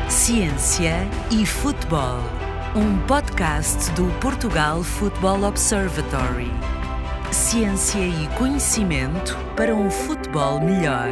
Ciência e Futebol, um podcast do Portugal Football Observatory. Ciência e conhecimento para um futebol melhor.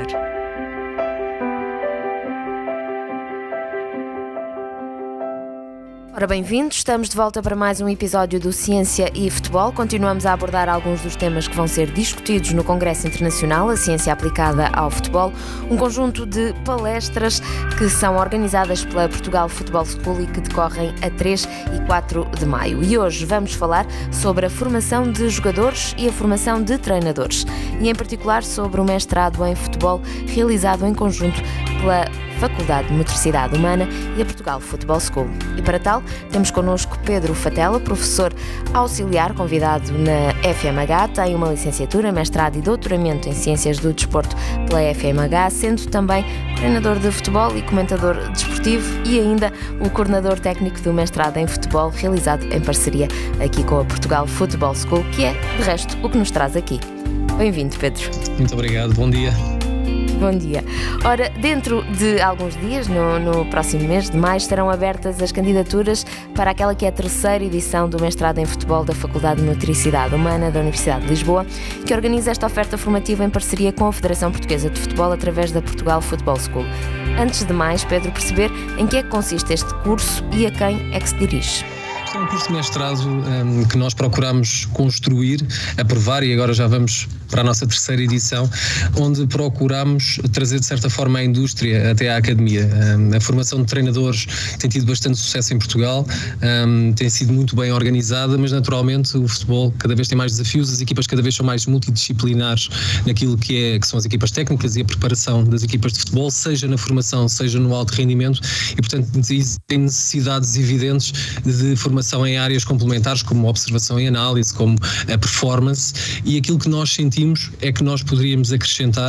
Ora, bem-vindos, estamos de volta para mais um episódio do Ciência e Futebol. Continuamos a abordar alguns dos temas que vão ser discutidos no Congresso Internacional, a Ciência Aplicada ao Futebol, um conjunto de palestras que são organizadas pela Portugal Football School e que decorrem a 3 e 4 de maio. E hoje vamos falar sobre a formação de jogadores e a formação de treinadores, e em particular sobre o mestrado em futebol realizado em conjunto pela Faculdade de Motricidade Humana e a Portugal Football School. E para tal, temos connosco Pedro Fatela, professor auxiliar convidado na FMH, tem uma licenciatura, mestrado e doutoramento em Ciências do Desporto pela FMH, sendo também treinador de futebol e comentador desportivo e ainda o coordenador técnico do mestrado em futebol realizado em parceria aqui com a Portugal Football School, que é, de resto, o que nos traz aqui. Bem-vindo, Pedro. Muito obrigado, bom dia. Bom dia. Ora, dentro de alguns dias, no próximo mês de maio, estarão abertas as candidaturas para aquela que é a terceira edição do mestrado em futebol da Faculdade de Motricidade Humana da Universidade de Lisboa, que organiza esta oferta formativa em parceria com a Federação Portuguesa de Futebol através da Portugal Football School. Antes de mais, Pedro, perceber em que é que consiste este curso e a quem é que se dirige. É um curso de mestrado que nós procuramos construir, aprovar, e agora já vamos para a nossa terceira edição, onde procuramos trazer de certa forma a indústria até à academia. A formação de treinadores tem tido bastante sucesso em Portugal, tem sido muito bem organizada, mas naturalmente o futebol cada vez tem mais desafios, as equipas cada vez são mais multidisciplinares naquilo que são as equipas técnicas e a preparação das equipas de futebol, seja na formação, seja no alto rendimento, e portanto tem necessidades evidentes de formação em áreas complementares como observação e análise, como a performance, e aquilo que nós sentimos é que nós poderíamos acrescentar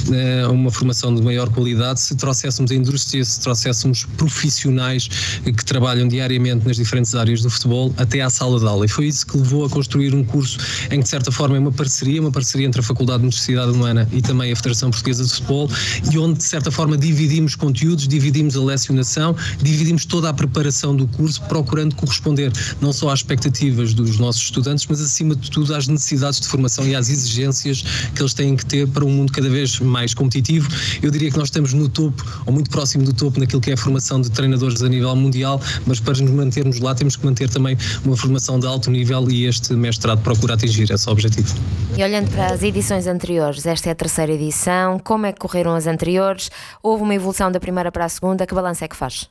uma formação de maior qualidade se trouxéssemos a indústria, se trouxéssemos profissionais que trabalham diariamente nas diferentes áreas do futebol até à sala de aula, e foi isso que levou a construir um curso em que de certa forma é uma parceria entre a Faculdade de Motricidade Humana e também a Federação Portuguesa de Futebol, e onde de certa forma dividimos conteúdos, dividimos a lecionação, dividimos toda a preparação do curso, procurando corresponder não só às expectativas dos nossos estudantes, mas acima de tudo às necessidades de formação e às exigências que eles têm que ter para um mundo cada vez mais competitivo. Eu diria que nós estamos no topo, ou muito próximo do topo, naquilo que é a formação de treinadores a nível mundial, mas para nos mantermos lá temos que manter também uma formação de alto nível, e este mestrado procura atingir esse objetivo. E olhando para as edições anteriores, esta é a terceira edição, como é que correram as anteriores? Houve uma evolução da primeira para a segunda, que balanço é que faz?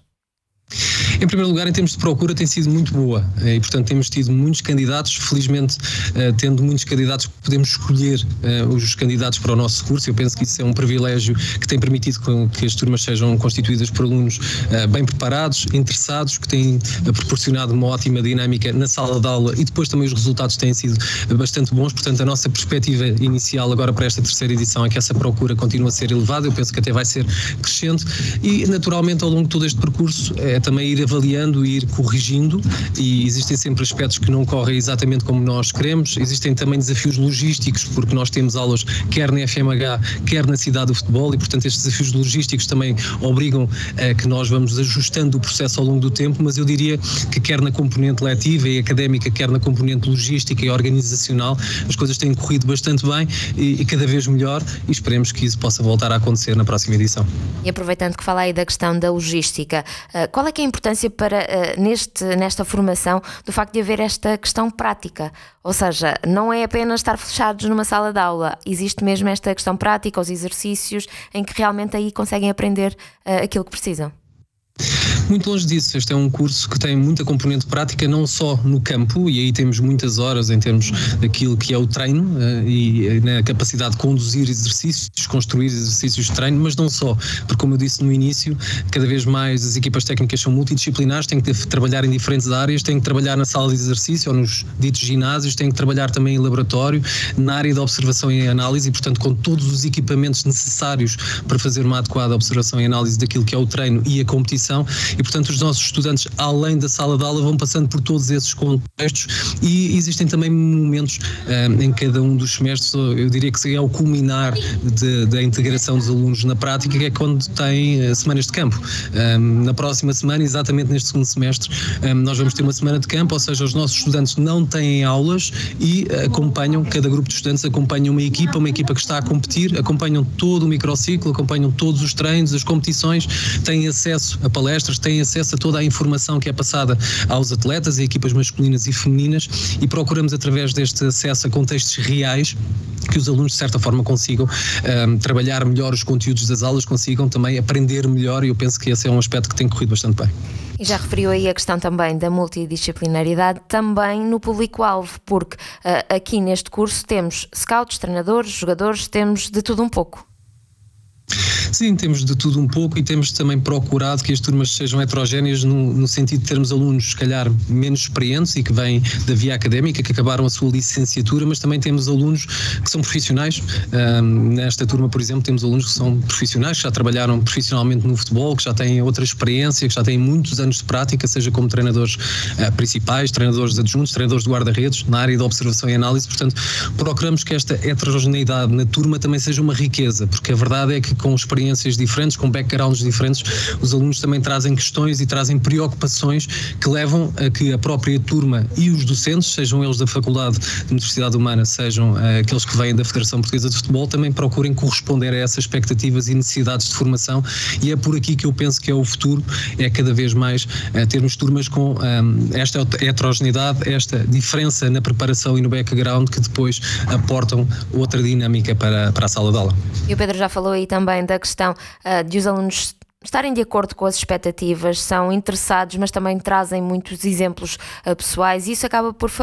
Em primeiro lugar, em termos de procura, tem sido muito boa, e portanto temos tido muitos candidatos, felizmente tendo muitos candidatos, podemos escolher os candidatos para o nosso curso. Eu penso que isso é um privilégio que tem permitido que as turmas sejam constituídas por alunos bem preparados, interessados, que têm proporcionado uma ótima dinâmica na sala de aula, e depois também os resultados têm sido bastante bons. Portanto, a nossa perspectiva inicial agora para esta terceira edição é que essa procura continue a ser elevada. Eu penso que até vai ser crescente, e naturalmente ao longo de todo este percurso é também ir avaliando e ir corrigindo, e existem sempre aspectos que não correm exatamente como nós queremos. Existem também desafios logísticos, porque nós temos aulas quer na FMH, quer na cidade do futebol, e portanto estes desafios logísticos também obrigam a que nós vamos ajustando o processo ao longo do tempo, mas eu diria que quer na componente letiva e académica, quer na componente logística e organizacional, as coisas têm corrido bastante bem e cada vez melhor, e esperemos que isso possa voltar a acontecer na próxima edição. E aproveitando que fala aí da questão da logística, qual é que é a importância para nesta formação do facto de haver esta questão prática? Ou seja, não é apenas estar fechados numa sala de aula, existe mesmo esta questão prática, os exercícios em que realmente aí conseguem aprender aquilo que precisam. Muito longe disso. Este é um curso que tem muita componente prática, não só no campo, e aí temos muitas horas em termos daquilo que é o treino e na capacidade de conduzir exercícios, construir exercícios de treino, mas não só, porque como eu disse no início, cada vez mais as equipas técnicas são multidisciplinares, têm que trabalhar em diferentes áreas, têm que trabalhar na sala de exercício ou nos ditos ginásios, têm que trabalhar também em laboratório, na área da observação e análise, e portanto com todos os equipamentos necessários para fazer uma adequada observação e análise daquilo que é o treino e a competição. e portanto os nossos estudantes, além da sala de aula, vão passando por todos esses contextos, e existem também momentos em cada um dos semestres, eu diria que é o culminar da integração dos alunos na prática, que é quando tem semanas de campo. Na próxima semana, exatamente neste segundo semestre, nós vamos ter uma semana de campo, ou seja, os nossos estudantes não têm aulas e acompanham, cada grupo de estudantes acompanha uma equipa que está a competir, acompanham todo o microciclo, acompanham todos os treinos, as competições, têm acesso a palestras, têm acesso a toda a informação que é passada aos atletas, a equipas masculinas e femininas, e procuramos, através deste acesso a contextos reais, que os alunos de certa forma consigam trabalhar melhor os conteúdos das aulas, consigam também aprender melhor, e eu penso que esse é um aspecto que tem corrido bastante bem. E já referiu aí a questão também da multidisciplinaridade, também no público-alvo, porque aqui neste curso temos scouts, treinadores, jogadores, temos de tudo um pouco. Sim, temos de tudo um pouco, e temos também procurado que as turmas sejam heterogéneas no sentido de termos alunos, se calhar, menos experientes e que vêm da via académica, que acabaram a sua licenciatura, mas também temos alunos que são profissionais. Nesta turma, por exemplo, temos alunos que são profissionais, que já trabalharam profissionalmente no futebol, que já têm outra experiência, que já têm muitos anos de prática, seja como treinadores principais, treinadores adjuntos, treinadores de guarda-redes, na área de observação e análise. Portanto, procuramos que esta heterogeneidade na turma também seja uma riqueza, porque a verdade é que com experiências diferentes, com backgrounds diferentes, os alunos também trazem questões e trazem preocupações que levam a que a própria turma e os docentes, sejam eles da Faculdade de Motricidade Humana, sejam aqueles que vêm da Federação Portuguesa de Futebol, também procurem corresponder a essas expectativas e necessidades de formação, e é por aqui que eu penso que é o futuro, é cada vez mais termos turmas com esta heterogeneidade, esta diferença na preparação e no background, que depois aportam outra dinâmica para a sala de aula. E o Pedro já falou aí também da questão de os alunos estarem de acordo com as expectativas, são interessados, mas também trazem muitos exemplos pessoais, e isso acaba por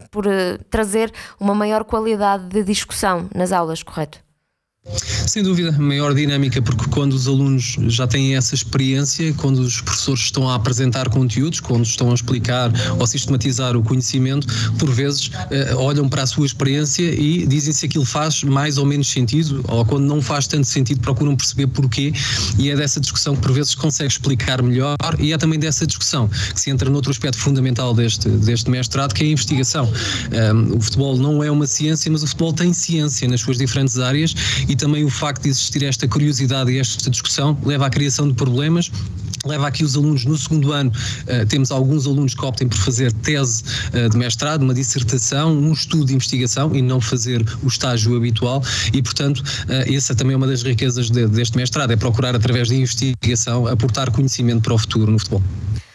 trazer uma maior qualidade de discussão nas aulas, correto? Sem dúvida, maior dinâmica, porque quando os alunos já têm essa experiência, quando os professores estão a apresentar conteúdos, quando estão a explicar ou sistematizar o conhecimento, por vezes olham para a sua experiência e dizem se aquilo faz mais ou menos sentido, ou quando não faz tanto sentido procuram perceber porquê, e é dessa discussão que por vezes consegue explicar melhor, e é também dessa discussão que se entra noutro aspecto fundamental deste mestrado, que é a investigação. O futebol não é uma ciência, mas o futebol tem ciência nas suas diferentes áreas, e também o facto de existir esta curiosidade e esta discussão leva à criação de problemas, leva a que os alunos no segundo ano, temos alguns alunos que optem por fazer tese de mestrado, uma dissertação, um estudo de investigação, e não fazer o estágio habitual, e portanto essa também é uma das riquezas deste mestrado, é procurar através da investigação aportar conhecimento para o futuro no futebol.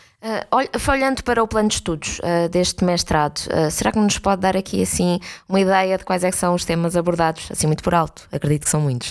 Olhando para o plano de estudos deste mestrado, será que nos pode dar aqui assim uma ideia de quais é que são os temas abordados, assim muito por alto? Acredito que são muitos.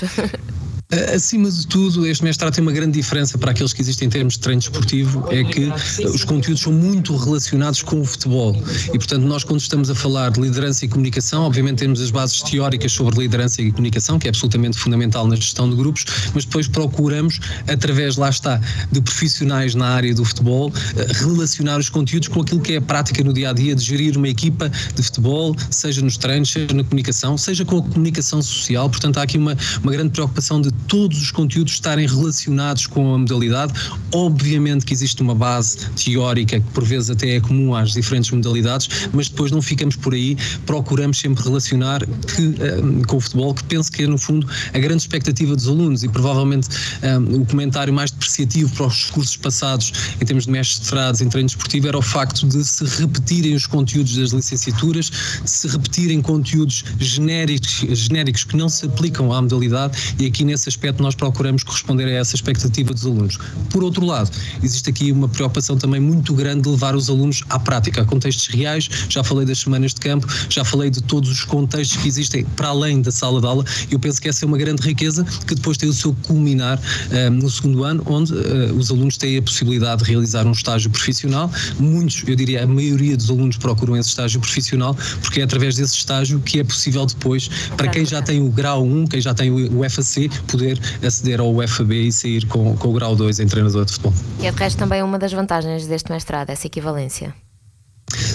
Acima de tudo, este mestrado tem uma grande diferença para aqueles que existem em termos de treino desportivo, é que os conteúdos são muito relacionados com o futebol, e portanto nós, quando estamos a falar de liderança e comunicação, obviamente temos as bases teóricas sobre liderança e comunicação, que é absolutamente fundamental na gestão de grupos, mas depois procuramos, através, lá está, de profissionais na área do futebol, relacionar os conteúdos com aquilo que é a prática no dia-a-dia de gerir uma equipa de futebol, seja nos treinos, seja na comunicação, seja com a comunicação social. Portanto, há aqui uma grande preocupação de todos os conteúdos estarem relacionados com a modalidade. Obviamente que existe uma base teórica que por vezes até é comum às diferentes modalidades, mas depois não ficamos por aí, procuramos sempre relacionar com o futebol, que penso que é no fundo a grande expectativa dos alunos, e provavelmente o comentário mais depreciativo para os cursos passados em termos de mestrados em treino desportivo era o facto de se repetirem os conteúdos das licenciaturas, de se repetirem conteúdos genéricos que não se aplicam à modalidade, e aqui nesse aspecto nós procuramos corresponder a essa expectativa dos alunos. Por outro lado, existe aqui uma preocupação também muito grande de levar os alunos à prática, a contextos reais. Já falei das semanas de campo, já falei de todos os contextos que existem para além da sala de aula, e eu penso que essa é uma grande riqueza que depois tem o seu culminar no segundo ano, onde os alunos têm a possibilidade de realizar um estágio profissional. Muitos, eu diria a maioria dos alunos procuram esse estágio profissional, porque é através desse estágio que é possível depois, para quem já tem o grau 1, quem já tem o FAC, poder aceder ao UFAB e sair com o grau 2 em treinador de futebol. E é de resto também uma das vantagens deste mestrado, essa equivalência.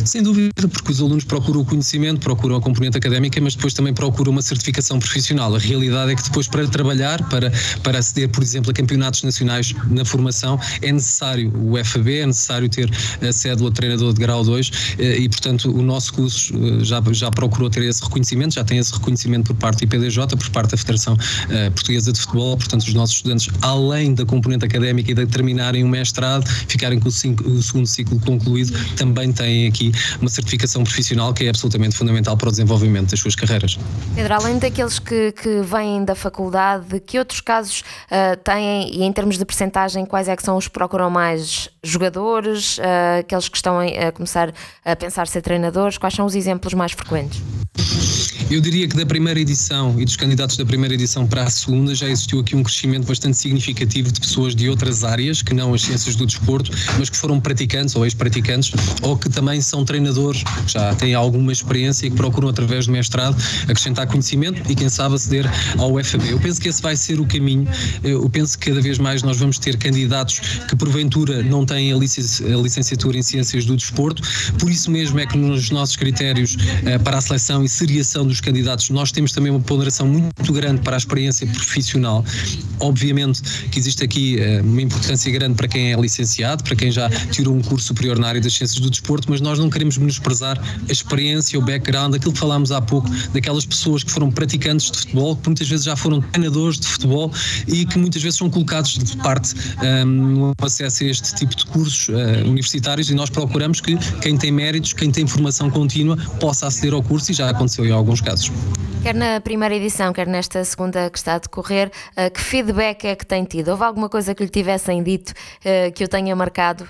Sem dúvida, porque os alunos procuram o conhecimento, procuram a componente académica, mas depois também procuram uma certificação profissional. A realidade é que depois, para trabalhar, para aceder, por exemplo, a campeonatos nacionais na formação, é necessário o FAB, é necessário ter a cédula de treinador de grau 2 e, portanto, o nosso curso já procurou ter esse reconhecimento, já tem esse reconhecimento por parte do IPDJ, por parte da Federação Portuguesa de Futebol. Portanto, os nossos estudantes, além da componente académica e de terminarem o mestrado, ficarem com o segundo ciclo concluído, também têm aqui uma certificação profissional que é absolutamente fundamental para o desenvolvimento das suas carreiras. Pedro, além daqueles que vêm da faculdade, que outros casos têm, e em termos de percentagem, quais é que são os que procuram mais jogadores, aqueles que estão a começar a pensar ser treinadores? Quais são os exemplos mais frequentes? Eu diria que da primeira edição e dos candidatos da primeira edição para a segunda já existiu aqui um crescimento bastante significativo de pessoas de outras áreas, que não as ciências do desporto, mas que foram praticantes ou ex-praticantes, ou que também são treinadores, que já têm alguma experiência e que procuram, através do mestrado, acrescentar conhecimento e, quem sabe, aceder ao FAB. Eu penso que esse vai ser o caminho. Eu penso que cada vez mais nós vamos ter candidatos que, porventura, não têm a licenciatura em ciências do desporto. Por isso mesmo é que nos nossos critérios para a seleção e seriação dos candidatos, nós temos também uma ponderação muito grande para a experiência profissional. Obviamente que existe aqui uma importância grande para quem é licenciado, para quem já tirou um curso superior na área das ciências do desporto, mas nós não queremos menosprezar a experiência, o background, aquilo que falámos há pouco, daquelas pessoas que foram praticantes de futebol, que muitas vezes já foram treinadores de futebol e que muitas vezes são colocados de parte no acesso a este tipo de cursos universitários, e nós procuramos que quem tem méritos, quem tem formação contínua, possa aceder ao curso, e já aconteceu em alguns casos. Quer na primeira edição, quer nesta segunda que está a decorrer, que feedback é que tem tido? Houve alguma coisa que lhe tivessem dito que o tenha marcado?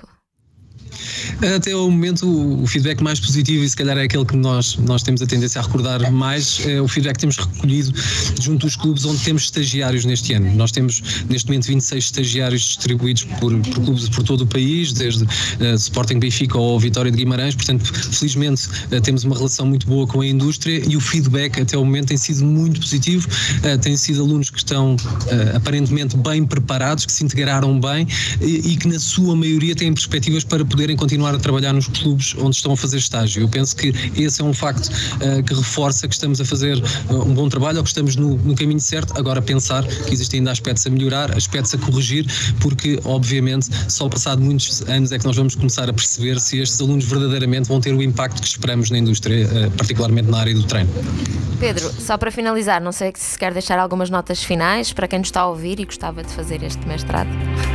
Até o momento, o feedback mais positivo, e se calhar é aquele que nós temos a tendência a recordar mais, é o feedback que temos recolhido junto dos clubes onde temos estagiários neste ano. Nós temos neste momento 26 estagiários distribuídos por clubes por todo o país, desde Sporting Benfica ou Vitória de Guimarães. Portanto, felizmente temos uma relação muito boa com a indústria, e o feedback até o momento tem sido muito positivo. Têm sido alunos que estão aparentemente bem preparados, que se integraram bem e que na sua maioria têm perspectivas para poderem continuar a trabalhar nos clubes onde estão a fazer estágio. Eu penso que esse é um facto que reforça que estamos a fazer um bom trabalho, ou que estamos no caminho certo. Agora, pensar que existem ainda aspectos a melhorar, aspectos a corrigir, porque obviamente só passado muitos anos é que nós vamos começar a perceber se estes alunos verdadeiramente vão ter o impacto que esperamos na indústria, particularmente na área do treino. Pedro, só para finalizar, não sei se quer deixar algumas notas finais para quem nos está a ouvir e gostava de fazer este mestrado.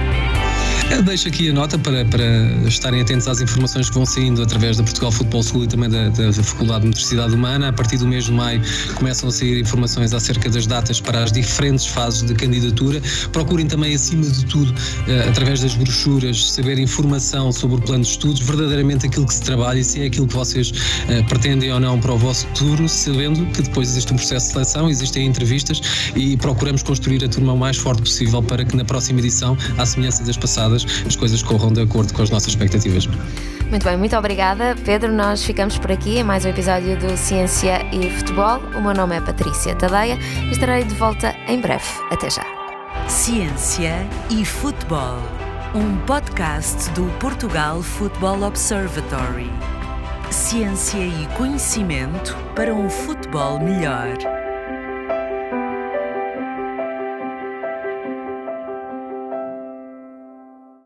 Eu deixo aqui a nota para estarem atentos às informações que vão saindo através da Portugal Futebol School e também da Faculdade de Motricidade Humana. A partir do mês de maio começam a sair informações acerca das datas para as diferentes fases de candidatura. Procurem também, acima de tudo, através das brochuras, saber informação sobre o plano de estudos, verdadeiramente aquilo que se trabalha e se é aquilo que vocês pretendem ou não para o vosso futuro, sabendo que depois existe um processo de seleção, existem entrevistas, e procuramos construir a turma o mais forte possível para que na próxima edição, à semelhança das passadas, as coisas corram de acordo com as nossas expectativas. Muito bem, muito obrigada, Pedro. Nós ficamos por aqui em mais um episódio do Ciência e Futebol. O meu nome é Patrícia Tadeia e estarei de volta em breve. Até já. Ciência e Futebol, um podcast do Portugal Football Observatory. Ciência e conhecimento para um futebol melhor.